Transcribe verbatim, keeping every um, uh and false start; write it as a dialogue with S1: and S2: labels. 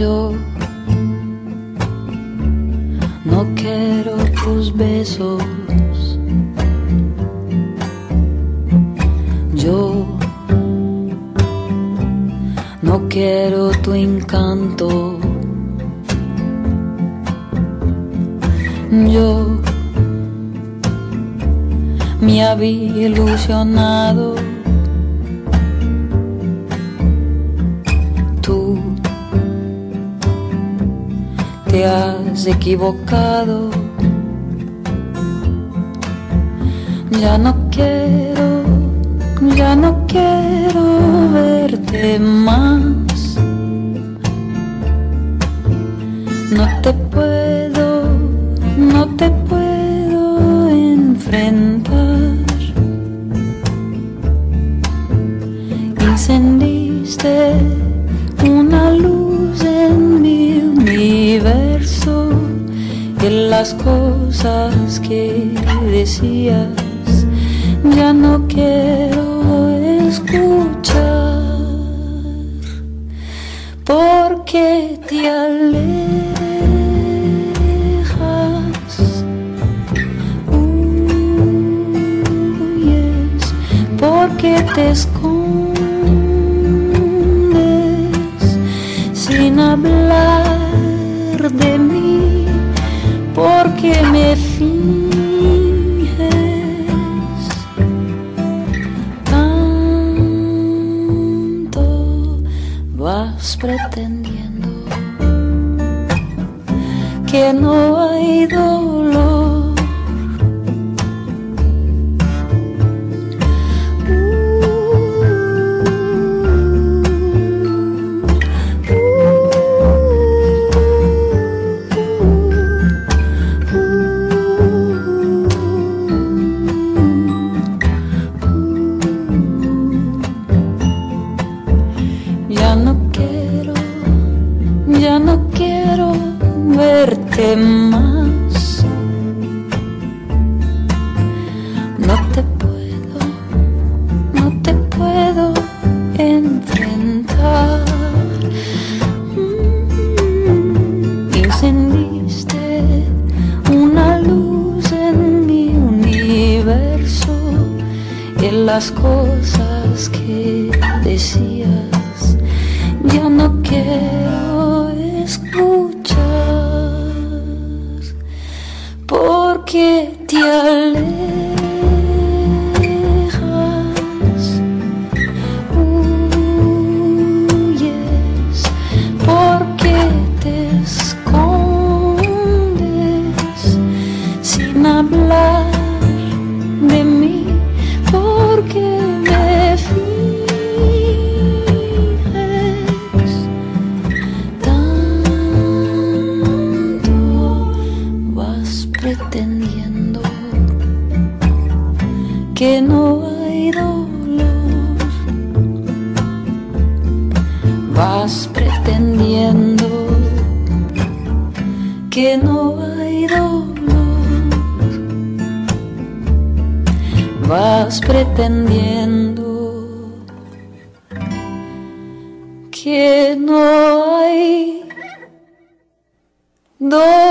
S1: Yo no quiero tus besos, yo no quiero tu encanto, yo me había ilusionado, tú te has equivocado. Ya no quiero, ya no quiero verte más. No te puedo, no te puedo enfrentar. Encendiste una luz en mi universo y las cosas que decías ya no quiero escuchar, porque te alejas, huyes, porque te escondes sin hablar de mí, porque me finges tanto, vas pretendiendo que no hay dolor. Ya no quiero verte más. No te puedo, no te puedo enfrentar. Mm, encendiste una luz en mi universo y en las cosas que decías ya no quiero escuchar, porque te alejas, huyes, porque te escondes sin hablar de mí, porque me finges tanto, vas pretendiendo que no hay dolor, vas pretendiendo que no hay dolor, vas pretendiendo que no hay dolor.